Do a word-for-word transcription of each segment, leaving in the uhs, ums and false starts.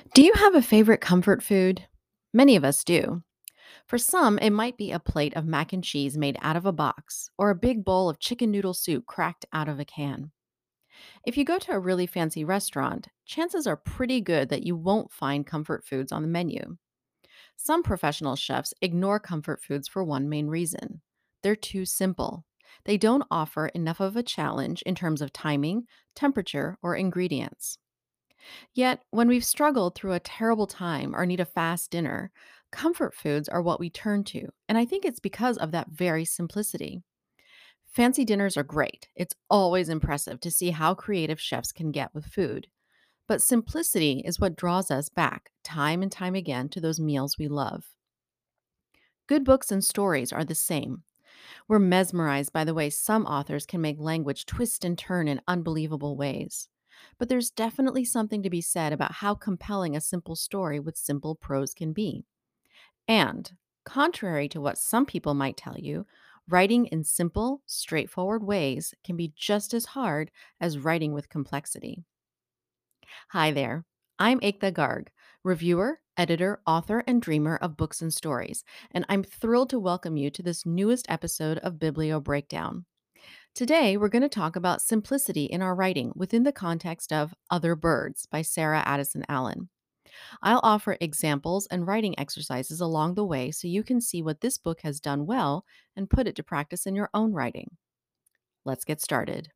Do you have a favorite comfort food? Many of us do. For some, it might be a plate of mac and cheese made out of a box, or a big bowl of chicken noodle soup cracked out of a can. If you go to a really fancy restaurant, chances are pretty good that you won't find comfort foods on the menu. Some professional chefs ignore comfort foods for one main reason: they're too simple. They don't offer enough of a challenge in terms of timing, temperature, or ingredients. Yet, when we've struggled through a terrible time or need a fast dinner, comfort foods are what we turn to. And I think it's because of that very simplicity. Fancy dinners are great. It's always impressive to see how creative chefs can get with food. But simplicity is what draws us back time and time again to those meals we love. Good books and stories are the same. We're mesmerized by the way some authors can make language twist and turn in unbelievable ways. But there's definitely something to be said about how compelling a simple story with simple prose can be. And, contrary to what some people might tell you, writing in simple, straightforward ways can be just as hard as writing with complexity. Hi there. I'm Ekta Garg, reviewer, editor, author, and dreamer of books and stories, and I'm thrilled to welcome you to this newest episode of Biblio Breakdown. Today, we're going to talk about simplicity in our writing within the context of Other Birds by Sarah Addison Allen. I'll offer examples and writing exercises along the way so you can see what this book has done well and put it to practice in your own writing. Let's get started.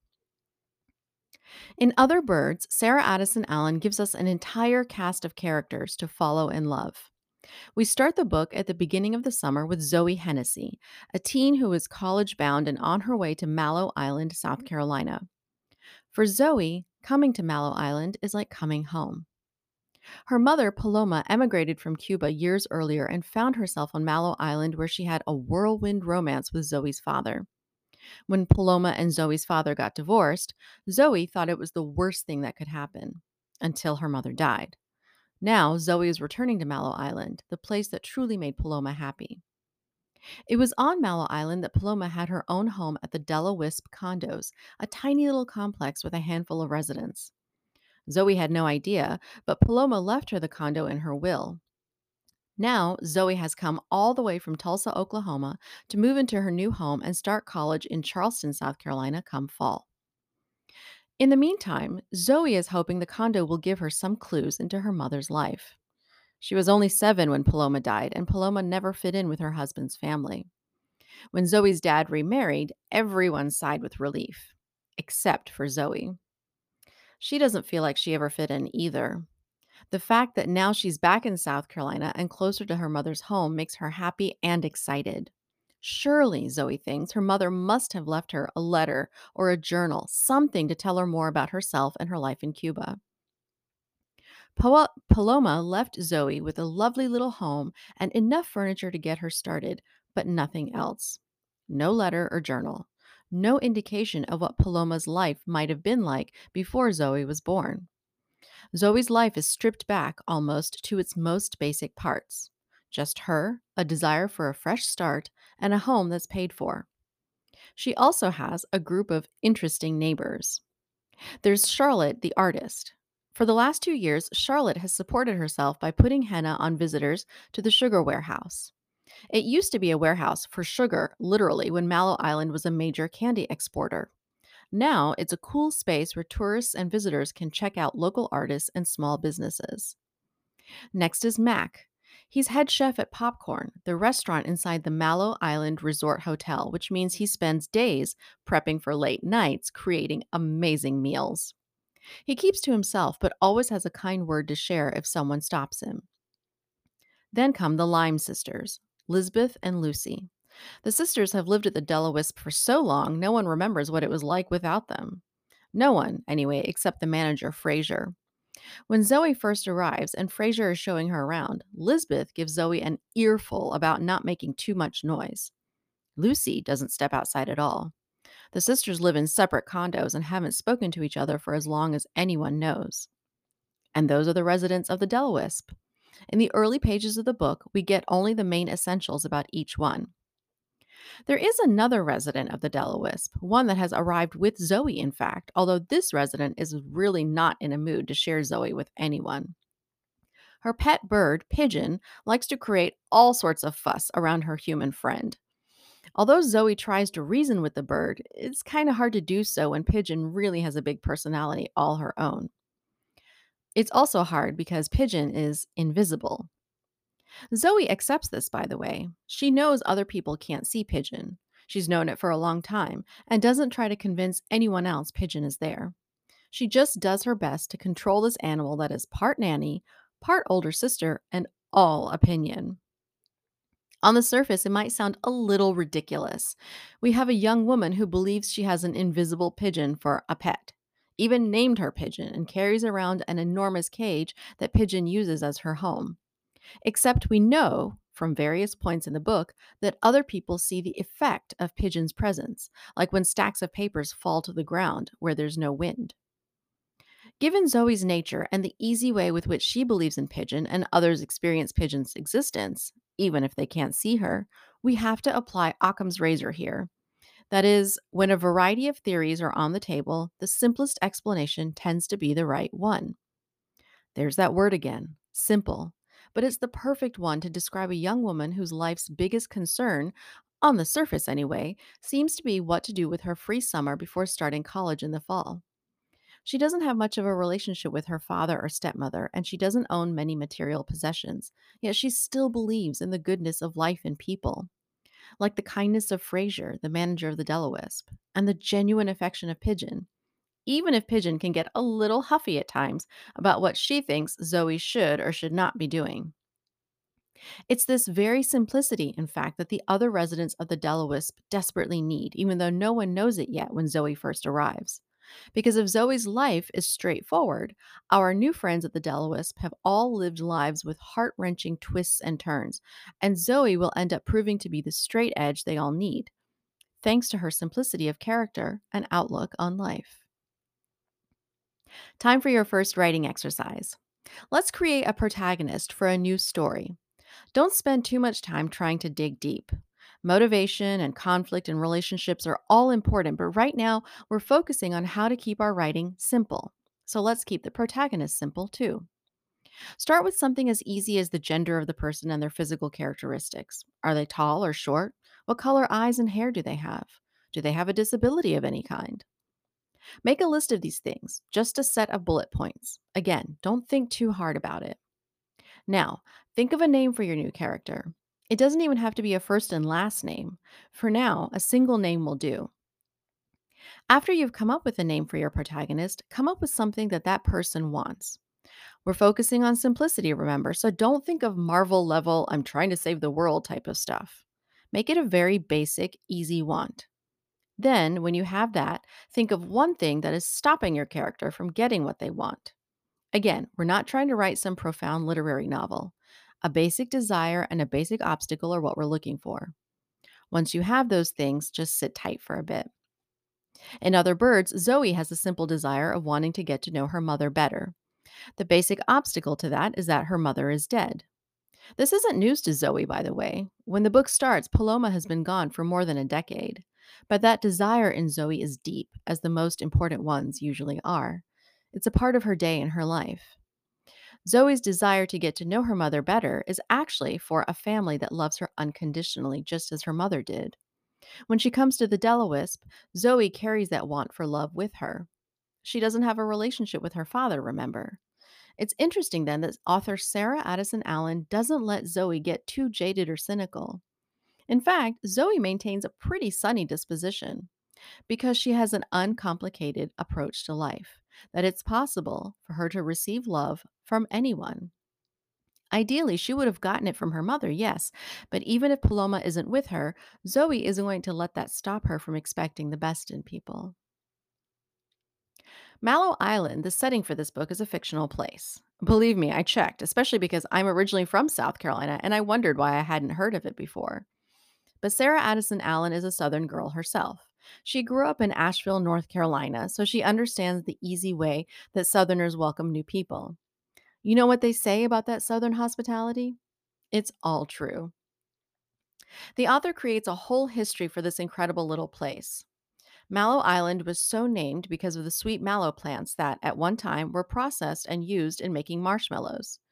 In Other Birds, Sarah Addison Allen gives us an entire cast of characters to follow and love. We start the book at the beginning of the summer with Zoe Hennessy, a teen who is college bound and on her way to Mallow Island, South Carolina. For Zoe, coming to Mallow Island is like coming home. Her mother, Paloma, emigrated from Cuba years earlier and found herself on Mallow Island where she had a whirlwind romance with Zoe's father. When Paloma and Zoe's father got divorced, Zoe thought it was the worst thing that could happen until her mother died. Now, Zoe is returning to Mallow Island, the place that truly made Paloma happy. It was on Mallow Island that Paloma had her own home at the Della Wisp condos, a tiny little complex with a handful of residents. Zoe had no idea, but Paloma left her the condo in her will. Now, Zoe has come all the way from Tulsa, Oklahoma to move into her new home and start college in Charleston, South Carolina come fall. In the meantime, Zoe is hoping the condo will give her some clues into her mother's life. She was only seven when Paloma died, and Paloma never fit in with her husband's family. When Zoe's dad remarried, everyone sighed with relief, except for Zoe. She doesn't feel like she ever fit in either. The fact that now she's back in South Carolina and closer to her mother's home makes her happy and excited. Surely, Zoe thinks, her mother must have left her a letter or a journal, something to tell her more about herself and her life in Cuba. Pa- Paloma left Zoe with a lovely little home and enough furniture to get her started, but nothing else. No letter or journal. No indication of what Paloma's life might have been like before Zoe was born. Zoe's life is stripped back almost to its most basic parts: just her, a desire for a fresh start, and a home that's paid for. She also has a group of interesting neighbors. There's Charlotte, the artist. For the last two years, Charlotte has supported herself by putting henna on visitors to the sugar warehouse. It used to be a warehouse for sugar, literally, when Mallow Island was a major candy exporter. Now, it's a cool space where tourists and visitors can check out local artists and small businesses. Next is Mac. He's head chef at Popcorn, the restaurant inside the Mallow Island Resort Hotel, which means he spends days prepping for late nights, creating amazing meals. He keeps to himself, but always has a kind word to share if someone stops him. Then come the Lime sisters, Lisbeth and Lucy. The sisters have lived at the Della Wisp for so long, no one remembers what it was like without them. No one, anyway, except the manager, Fraser. When Zoe first arrives and Fraser is showing her around, Lisbeth gives Zoe an earful about not making too much noise. Lucy doesn't step outside at all. The sisters live in separate condos and haven't spoken to each other for as long as anyone knows. And those are the residents of the Delawisp. In the early pages of the book, we get only the main essentials about each one. There is another resident of the Delawisp, one that has arrived with Zoe, in fact, although this resident is really not in a mood to share Zoe with anyone. Her pet bird, Pigeon, likes to create all sorts of fuss around her human friend. Although Zoe tries to reason with the bird, it's kind of hard to do so when Pigeon really has a big personality all her own. It's also hard because Pigeon is invisible. Zoe accepts this, by the way. She knows other people can't see Pigeon. She's known it for a long time and doesn't try to convince anyone else Pigeon is there. She just does her best to control this animal that is part nanny, part older sister, and all opinion. On the surface, it might sound a little ridiculous. We have a young woman who believes she has an invisible pigeon for a pet, even named her pigeon, and carries around an enormous cage that Pigeon uses as her home. Except we know from various points in the book that other people see the effect of Pigeon's presence, like when stacks of papers fall to the ground where there's no wind. Given Zoe's nature and the easy way with which she believes in Pigeon and others experience Pigeon's existence, even if they can't see her, we have to apply Occam's razor here. That is, when a variety of theories are on the table, the simplest explanation tends to be the right one. There's that word again, simple. But it's the perfect one to describe a young woman whose life's biggest concern, on the surface anyway, seems to be what to do with her free summer before starting college in the fall. She doesn't have much of a relationship with her father or stepmother, and she doesn't own many material possessions, yet she still believes in the goodness of life and people, like the kindness of Fraser, the manager of the Delawisp, and the genuine affection of Pigeon, even if Pigeon can get a little huffy at times about what she thinks Zoe should or should not be doing. It's this very simplicity, in fact, that the other residents of the Delawisp desperately need, even though no one knows it yet when Zoe first arrives. Because if Zoe's life is straightforward, our new friends at the Delawisp have all lived lives with heart wrenching twists and turns, and Zoe will end up proving to be the straight edge they all need, thanks to her simplicity of character and outlook on life. Time for your first writing exercise. Let's create a protagonist for a new story. Don't spend too much time trying to dig deep. Motivation and conflict and relationships are all important, but right now we're focusing on how to keep our writing simple. So let's keep the protagonist simple too. Start with something as easy as the gender of the person and their physical characteristics. Are they tall or short? What color eyes and hair do they have? Do they have a disability of any kind? Make a list of these things, just a set of bullet points. Again, don't think too hard about it. Now, think of a name for your new character. It doesn't even have to be a first and last name. For now, a single name will do. After you've come up with a name for your protagonist, come up with something that that person wants. We're focusing on simplicity, remember, so don't think of Marvel level, I'm trying to save the world type of stuff. Make it a very basic, easy want. Then, when you have that, think of one thing that is stopping your character from getting what they want. Again, we're not trying to write some profound literary novel. A basic desire and a basic obstacle are what we're looking for. Once you have those things, just sit tight for a bit. In Other Birds, Zoe has a simple desire of wanting to get to know her mother better. The basic obstacle to that is that her mother is dead. This isn't news to Zoe, by the way. When the book starts, Paloma has been gone for more than a decade. But that desire in Zoe is deep, as the most important ones usually are. It's a part of her day and her life. Zoe's desire to get to know her mother better is actually for a family that loves her unconditionally, just as her mother did. When she comes to the Delawisp, Zoe carries that want for love with her. She doesn't have a relationship with her father, remember. It's interesting then that author Sarah Addison Allen doesn't let Zoe get too jaded or cynical. In fact, Zoe maintains a pretty sunny disposition because she has an uncomplicated approach to life, that it's possible for her to receive love from anyone. Ideally, she would have gotten it from her mother, yes, but even if Paloma isn't with her, Zoe isn't going to let that stop her from expecting the best in people. Mallow Island, the setting for this book, is a fictional place. Believe me, I checked, especially because I'm originally from South Carolina and I wondered why I hadn't heard of it before. But Sarah Addison Allen is a Southern girl herself. She grew up in Asheville, North Carolina, so she understands the easy way that Southerners welcome new people. You know what they say about that Southern hospitality? It's all true. The author creates a whole history for this incredible little place. Mallow Island was so named because of the sweet mallow plants that, at one time, were processed and used in making marshmallows.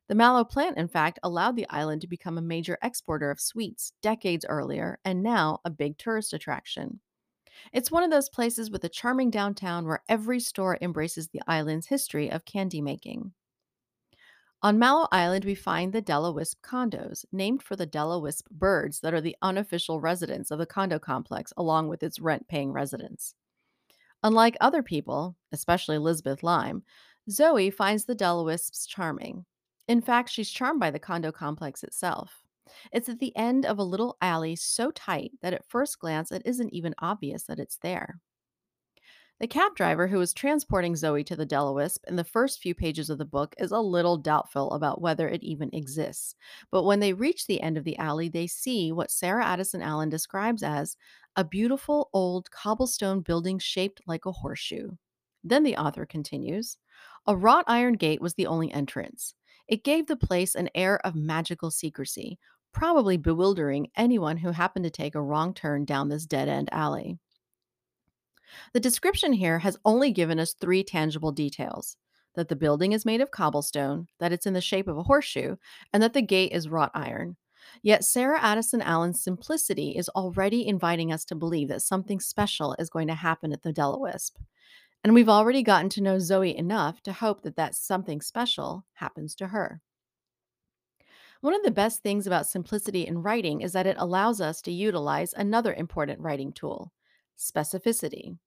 The mallow plant, in fact, allowed the island to become a major exporter of sweets decades earlier and now a big tourist attraction. It's one of those places with a charming downtown where every store embraces the island's history of candy making. On Mallow Island, we find the Della Wisp condos, named for the Della Wisp birds that are the unofficial residents of the condo complex, along with its rent paying residents. Unlike other people, especially Elizabeth Lyme, Zoe finds the Della Wisps charming. In fact, she's charmed by the condo complex itself. It's at the end of a little alley so tight that at first glance it isn't even obvious that it's there. The cab driver who was transporting Zoe to the Delawisp in the first few pages of the book is a little doubtful about whether it even exists. But when they reach the end of the alley, they see what Sarah Addison Allen describes as a beautiful old cobblestone building shaped like a horseshoe. Then the author continues, a wrought iron gate was the only entrance. It gave the place an air of magical secrecy, probably bewildering anyone who happened to take a wrong turn down this dead end alley. The description here has only given us three tangible details: that the building is made of cobblestone, that it's in the shape of a horseshoe, and that the gate is wrought iron. Yet Sarah Addison Allen's simplicity is already inviting us to believe that something special is going to happen at the Delawisp. And we've already gotten to know Zoe enough to hope that that something special happens to her. One of the best things about simplicity in writing is that it allows us to utilize another important writing tool: specificity.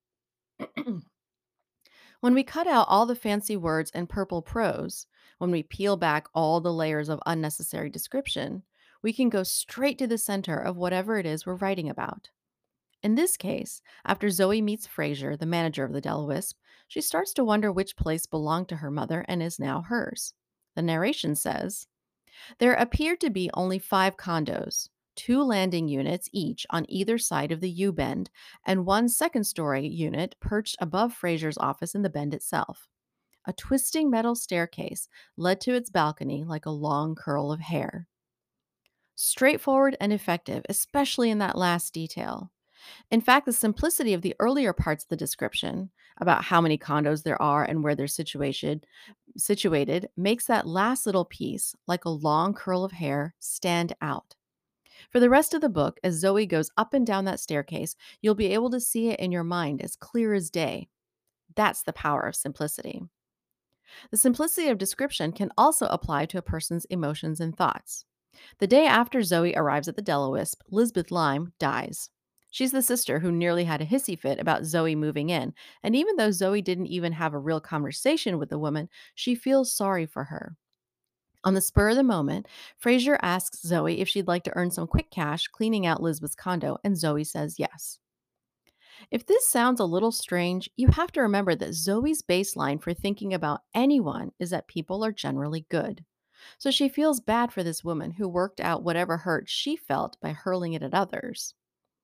When we cut out all the fancy words and purple prose, when we peel back all the layers of unnecessary description, we can go straight to the center of whatever it is we're writing about. In this case, after Zoe meets Fraser, the manager of the Delawisp, she starts to wonder which place belonged to her mother and is now hers. The narration says, there appeared to be only five condos, two landing units each on either side of the U bend, and one second story unit perched above Fraser's office in the bend itself. A twisting metal staircase led to its balcony like a long curl of hair. Straightforward and effective, especially in that last detail. In fact, the simplicity of the earlier parts of the description about how many condos there are and where they're situated situated makes that last little piece, like a long curl of hair, stand out. For the rest of the book, as Zoe goes up and down that staircase, you'll be able to see it in your mind as clear as day. That's the power of simplicity. The simplicity of description can also apply to a person's emotions and thoughts. The day after Zoe arrives at the Delawisp, Lisbeth Lyme dies. She's the sister who nearly had a hissy fit about Zoe moving in, and even though Zoe didn't even have a real conversation with the woman, she feels sorry for her. On the spur of the moment, Fraser asks Zoe if she'd like to earn some quick cash cleaning out Lisbeth's condo, and Zoe says yes. If this sounds a little strange, you have to remember that Zoe's baseline for thinking about anyone is that people are generally good. So she feels bad for this woman who worked out whatever hurt she felt by hurling it at others.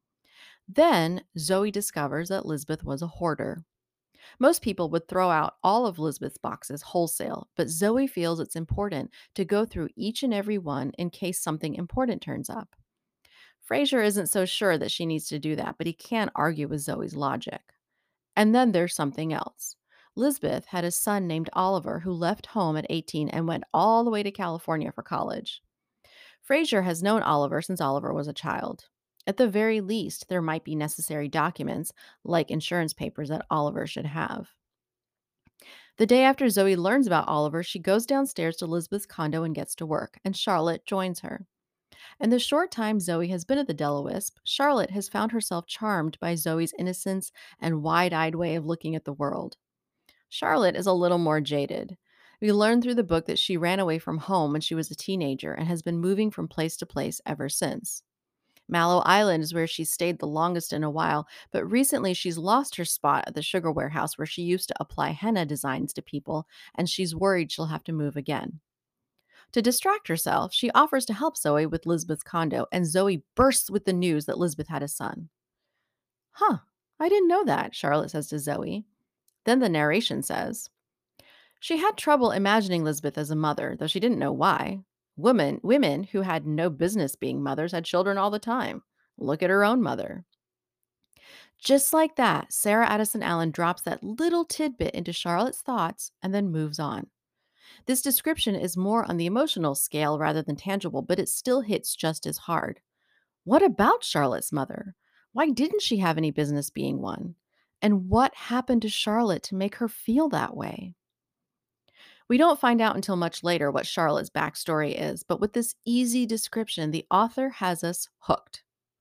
Then Zoe discovers that Lisbeth was a hoarder. Most people would throw out all of Lisbeth's boxes wholesale, but Zoe feels it's important to go through each and every one in case something important turns up. Fraser isn't so sure that she needs to do that, but he can't argue with Zoe's logic. And then there's something else. Lisbeth had a son named Oliver who left home at eighteen and went all the way to California for college. Fraser has known Oliver since Oliver was a child. At the very least, there might be necessary documents, like insurance papers, that Oliver should have. The day after Zoe learns about Oliver, she goes downstairs to Lisbeth's condo and gets to work, and Charlotte joins her. In the short time Zoe has been at the Delawisp, Charlotte has found herself charmed by Zoe's innocence and wide eyed way of looking at the world. Charlotte is a little more jaded. We learn through the book that she ran away from home when she was a teenager and has been moving from place to place ever since. Mallow Island is where she's stayed the longest in a while, but recently she's lost her spot at the sugar warehouse where she used to apply henna designs to people, and she's worried she'll have to move again. To distract herself, she offers to help Zoe with Lisbeth's condo, and Zoe bursts with the news that Lisbeth had a son. Huh, I didn't know that, Charlotte says to Zoe. Then the narration says, she had trouble imagining Lisbeth as a mother, though she didn't know why. Women, women who had no business being mothers had children all the time. Look at her own mother. Just like that, Sarah Addison Allen drops that little tidbit into Charlotte's thoughts and then moves on. This description is more on the emotional scale rather than tangible, but it still hits just as hard. What about Charlotte's mother? Why didn't she have any business being one? And what happened to Charlotte to make her feel that way? We don't find out until much later what Charlotte's backstory is, but with this easy description, the author has us hooked.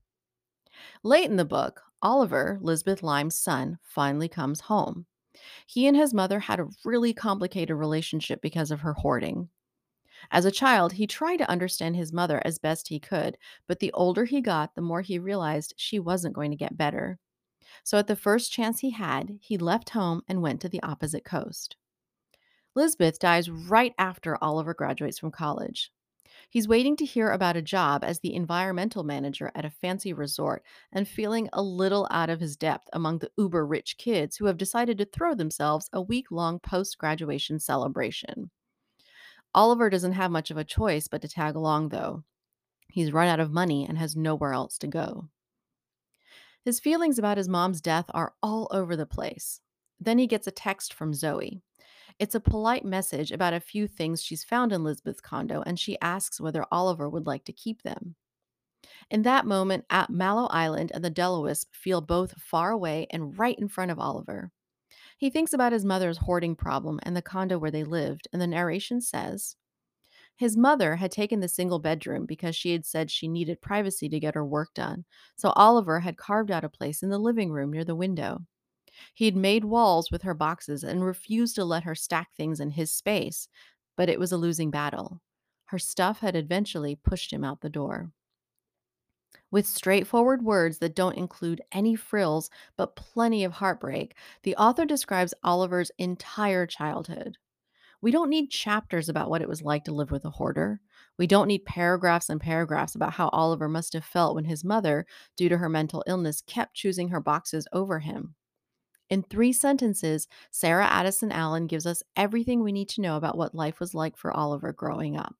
Late in the book, Oliver, Lisbeth Lyme's son, finally comes home. He and his mother had a really complicated relationship because of her hoarding. As a child, he tried to understand his mother as best he could, but the older he got, the more he realized she wasn't going to get better. So, at the first chance he had, he left home and went to the opposite coast. Lisbeth dies right after Oliver graduates from college. He's waiting to hear about a job as the environmental manager at a fancy resort and feeling a little out of his depth among the uber rich kids who have decided to throw themselves a week long post graduation celebration. Oliver doesn't have much of a choice but to tag along, though. He's run out of money and has nowhere else to go. His feelings about his mom's death are all over the place. Then he gets a text from Zoe. It's a polite message about a few things she's found in Lisbeth's condo, and she asks whether Oliver would like to keep them. In that moment, at Mallow Island and the Deloisp feel both far away and right in front of Oliver. He thinks about his mother's hoarding problem and the condo where they lived, and the narration says, his mother had taken the single bedroom because she had said she needed privacy to get her work done, so Oliver had carved out a place in the living room near the window. He'd made walls with her boxes and refused to let her stack things in his space, but it was a losing battle. Her stuff had eventually pushed him out the door. With straightforward words that don't include any frills but plenty of heartbreak, the author describes Oliver's entire childhood. We don't need chapters about what it was like to live with a hoarder. We don't need paragraphs and paragraphs about how Oliver must have felt when his mother, due to her mental illness, kept choosing her boxes over him. In three sentences, Sarah Addison Allen gives us everything we need to know about what life was like for Oliver growing up.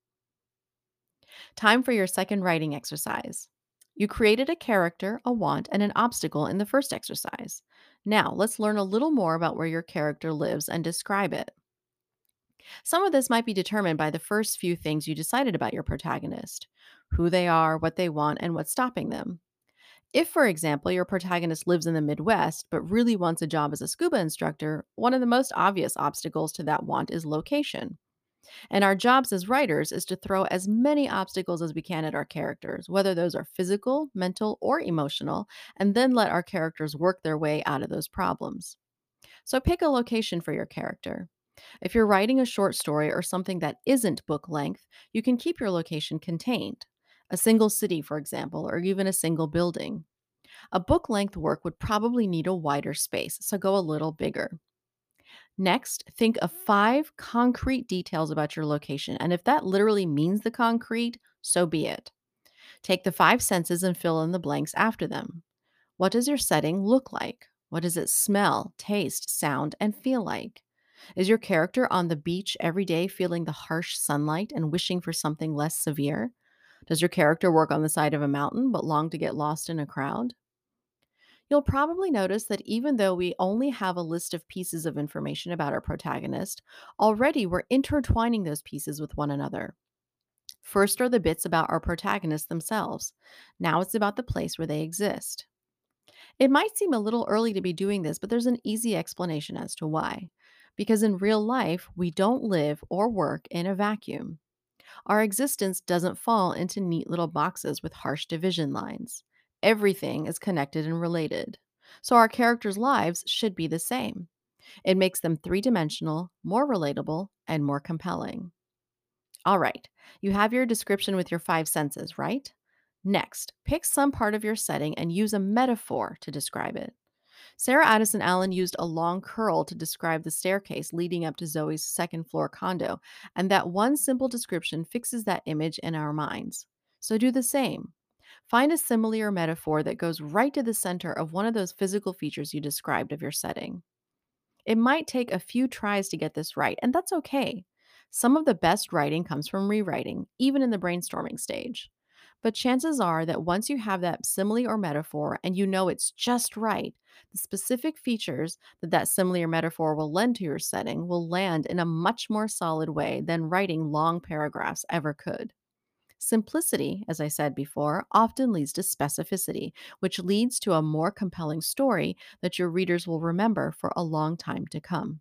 Time for your second writing exercise. You created a character, a want, and an obstacle in the first exercise. Now, let's learn a little more about where your character lives and describe it. Some of this might be determined by the first few things you decided about your protagonist: who they are, what they want, and what's stopping them. If, for example, your protagonist lives in the Midwest but really wants a job as a scuba instructor, one of the most obvious obstacles to that want is location. And our jobs as writers is to throw as many obstacles as we can at our characters, whether those are physical, mental, or emotional, and then let our characters work their way out of those problems. So pick a location for your character. If you're writing a short story or something that isn't book length, you can keep your location contained. A single city, for example, or even a single building. A book length work would probably need a wider space, so go a little bigger. Next, think of five concrete details about your location, and if that literally means the concrete, so be it. Take the five senses and fill in the blanks after them. What does your setting look like? What does it smell, taste, sound, and feel like? Is your character on the beach every day feeling the harsh sunlight and wishing for something less severe? Does your character work on the side of a mountain but long to get lost in a crowd? You'll probably notice that even though we only have a list of pieces of information about our protagonist, already we're intertwining those pieces with one another. First are the bits about our protagonists themselves. Now it's about the place where they exist. It might seem a little early to be doing this, but there's an easy explanation as to why. Because in real life, we don't live or work in a vacuum. Our existence doesn't fall into neat little boxes with harsh division lines. Everything is connected and related. So our characters' lives should be the same. It makes them three dimensional, more relatable, and more compelling. All right, you have your description with your five senses, right? Next, pick some part of your setting and use a metaphor to describe it. Sarah Addison Allen used a long curl to describe the staircase leading up to Zoe's second floor condo, and that one simple description fixes that image in our minds. So do the same. Find a simile or metaphor that goes right to the center of one of those physical features you described of your setting. It might take a few tries to get this right, and that's okay. Some of the best writing comes from rewriting, even in the brainstorming stage. But chances are that once you have that simile or metaphor and you know it's just right, the specific features that that simile or metaphor will lend to your setting will land in a much more solid way than writing long paragraphs ever could. Simplicity, as I said before, often leads to specificity, which leads to a more compelling story that your readers will remember for a long time to come.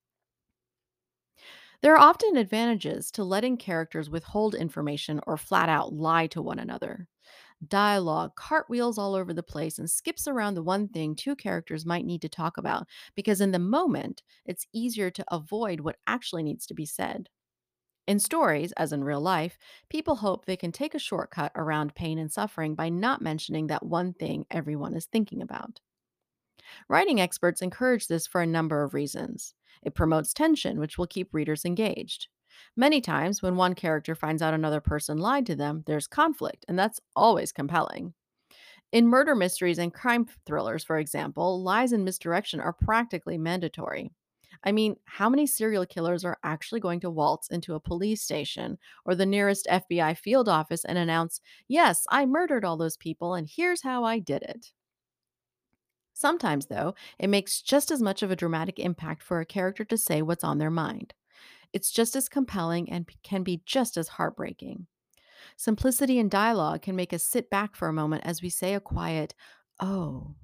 There are often advantages to letting characters withhold information or flat out lie to one another. Dialogue cartwheels all over the place and skips around the one thing two characters might need to talk about because in the moment, it's easier to avoid what actually needs to be said. In stories, as in real life, people hope they can take a shortcut around pain and suffering by not mentioning that one thing everyone is thinking about. Writing experts encourage this for a number of reasons. It promotes tension, which will keep readers engaged. Many times, when one character finds out another person lied to them, there's conflict, and that's always compelling. In murder mysteries and crime thrillers, for example, lies and misdirection are practically mandatory. I mean, how many serial killers are actually going to waltz into a police station or the nearest F B I field office and announce, "Yes, I murdered all those people, and here's how I did it"? Sometimes, though, it makes just as much of a dramatic impact for a character to say what's on their mind. It's just as compelling and p- can be just as heartbreaking. Simplicity in dialogue can make us sit back for a moment as we say a quiet, "Oh."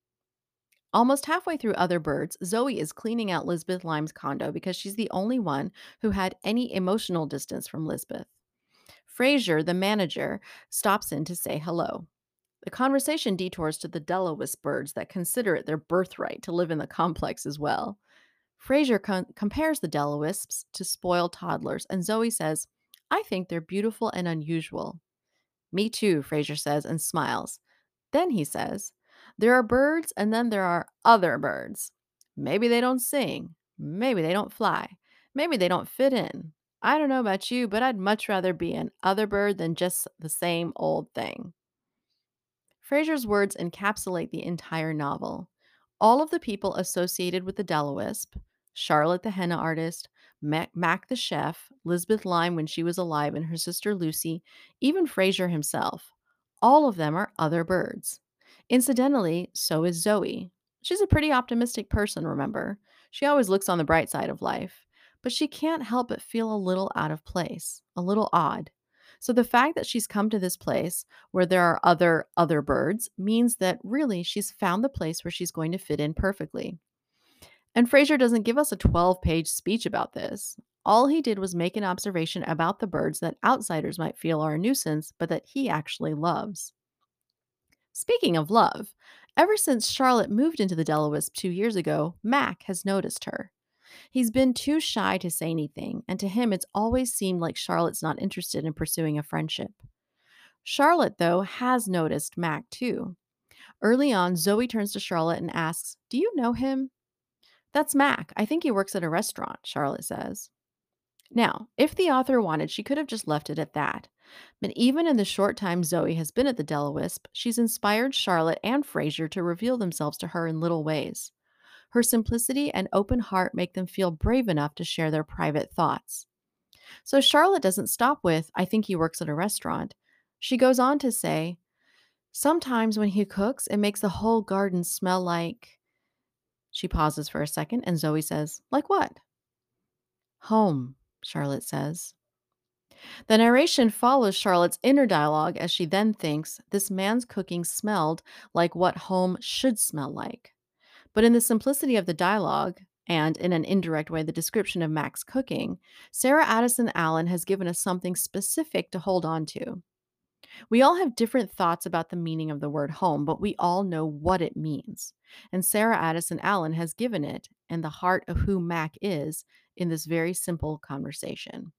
Almost halfway through Other Birds, Zoe is cleaning out Lisbeth Lime's condo because she's the only one who had any emotional distance from Lisbeth. Fraser, the manager, stops in to say hello. The conversation detours to the Delois birds that consider it their birthright to live in the complex as well. Fraser con- compares the Deloisps to spoiled toddlers, and Zoe says, "I think they're beautiful and unusual." "Me too," Fraser says and smiles. Then he says, "There are birds and then there are other birds. Maybe they don't sing. Maybe they don't fly. Maybe they don't fit in. I don't know about you, but I'd much rather be an other bird than just the same old thing." Fraser's words encapsulate the entire novel. All of the people associated with the Deloisp, Charlotte the henna artist, Mac, Mac the chef, Lisbeth Lyme when she was alive, and her sister Lucy, even Fraser himself, all of them are other birds. Incidentally, so is Zoe. She's a pretty optimistic person, remember? She always looks on the bright side of life, but she can't help but feel a little out of place, a little odd. So the fact that she's come to this place where there are other other birds means that really she's found the place where she's going to fit in perfectly. And Fraser doesn't give us a twelve-page speech about this. All he did was make an observation about the birds that outsiders might feel are a nuisance, but that he actually loves. Speaking of love, ever since Charlotte moved into the Deloisp two years ago, Mac has noticed her. He's been too shy to say anything, and to him it's always seemed like Charlotte's not interested in pursuing a friendship. Charlotte, though, has noticed Mac too. Early on, Zoe turns to Charlotte and asks, "Do you know him?" "That's Mac. I think he works at a restaurant," Charlotte says. Now, if the author wanted, she could have just left it at that. But even in the short time Zoe has been at the Deloisp, she's inspired Charlotte and Fraser to reveal themselves to her in little ways. Her simplicity and open heart make them feel brave enough to share their private thoughts. So Charlotte doesn't stop with, "I think he works at a restaurant." She goes on to say, "Sometimes when he cooks, it makes the whole garden smell like—" She pauses for a second, and Zoe says, "Like what?" "Home," Charlotte says. The narration follows Charlotte's inner dialogue as she then thinks, "This man's cooking smelled like what home should smell like." But in the simplicity of the dialogue, and in an indirect way, the description of Mac's cooking, Sarah Addison Allen has given us something specific to hold on to. We all have different thoughts about the meaning of the word home, but we all know what it means. And Sarah Addison Allen has given it and the heart of who Mac is in this very simple conversation.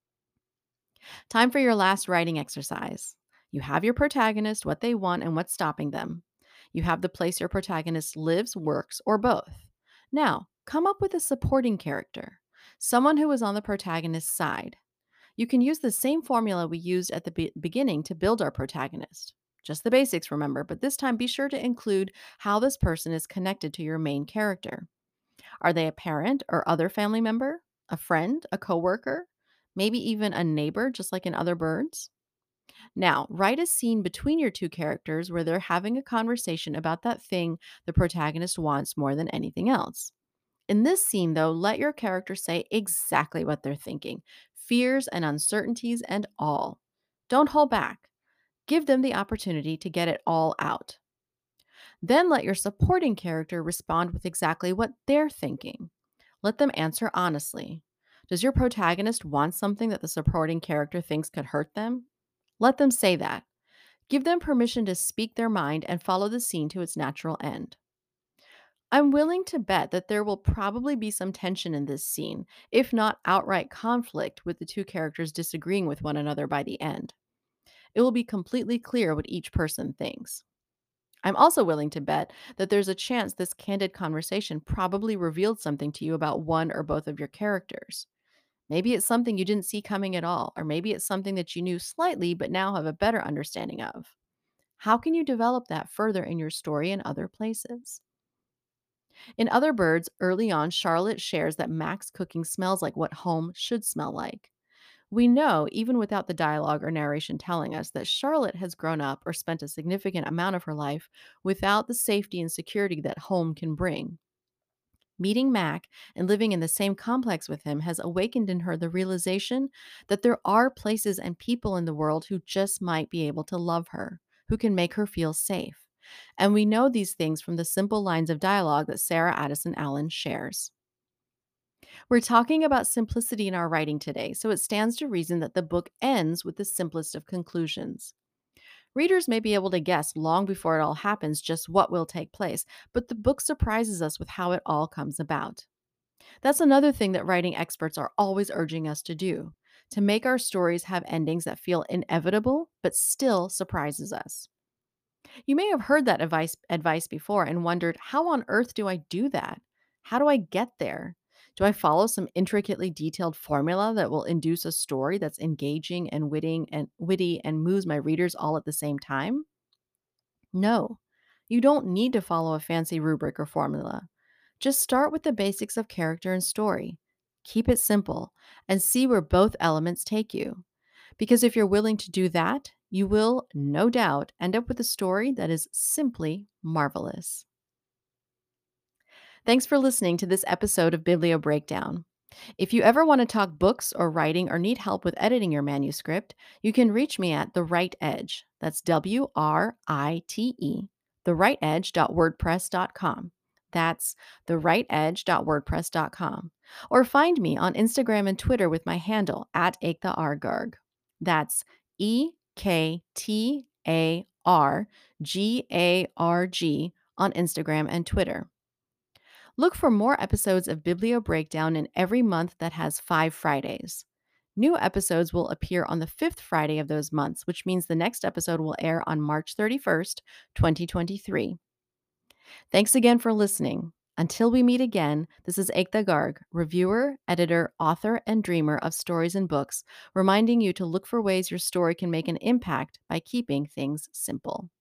Time for your last writing exercise. You have your protagonist, what they want, and what's stopping them. You have the place your protagonist lives, works, or both. Now, come up with a supporting character, someone who is on the protagonist's side. You can use the same formula we used at the be- beginning to build our protagonist. Just the basics, remember, but this time be sure to include how this person is connected to your main character. Are they a parent or other family member? A friend? A coworker? Maybe even a neighbor, just like in Other Birds? Now, write a scene between your two characters where they're having a conversation about that thing the protagonist wants more than anything else. In this scene, though, let your character say exactly what they're thinking, fears and uncertainties and all. Don't hold back. Give them the opportunity to get it all out. Then let your supporting character respond with exactly what they're thinking. Let them answer honestly. Does your protagonist want something that the supporting character thinks could hurt them? Let them say that. Give them permission to speak their mind and follow the scene to its natural end. I'm willing to bet that there will probably be some tension in this scene, if not outright conflict, with the two characters disagreeing with one another by the end. It will be completely clear what each person thinks. I'm also willing to bet that there's a chance this candid conversation probably revealed something to you about one or both of your characters. Maybe it's something you didn't see coming at all, or maybe it's something that you knew slightly but now have a better understanding of. How can you develop that further in your story and other places? In Other Birds, early on, Charlotte shares that Mac's cooking smells like what home should smell like. We know, even without the dialogue or narration telling us, that Charlotte has grown up or spent a significant amount of her life without the safety and security that home can bring. Meeting Mac and living in the same complex with him has awakened in her the realization that there are places and people in the world who just might be able to love her, who can make her feel safe. And we know these things from the simple lines of dialogue that Sarah Addison Allen shares. We're talking about simplicity in our writing today, so it stands to reason that the book ends with the simplest of conclusions. Readers may be able to guess long before it all happens just what will take place, but the book surprises us with how it all comes about. That's another thing that writing experts are always urging us to do, to make our stories have endings that feel inevitable but still surprises us. You may have heard that advice advice before and wondered, how on earth do I do that? How do I get there? Do I follow some intricately detailed formula that will induce a story that's engaging and witting and witty and moves my readers all at the same time? No. You don't need to follow a fancy rubric or formula. Just start with the basics of character and story. Keep it simple and see where both elements take you. Because if you're willing to do that, you will, no doubt, end up with a story that is simply marvelous. Thanks for listening to this episode of Biblio Breakdown. If you ever want to talk books or writing or need help with editing your manuscript, you can reach me at The Right Edge. That's W R I T E, the right edge dot wordpress dot com. That's the right edge dot wordpress dot com. Or find me on Instagram and Twitter with my handle at Ekta Argarg. That's E K T A R G A R G on Instagram and Twitter. Look for more episodes of Biblio Breakdown in every month that has five Fridays. New episodes will appear on the fifth Friday of those months, which means the next episode will air on March thirty-first, twenty twenty-three. Thanks again for listening. Until we meet again, this is Ekta Garg, reviewer, editor, author, and dreamer of stories and books, reminding you to look for ways your story can make an impact by keeping things simple.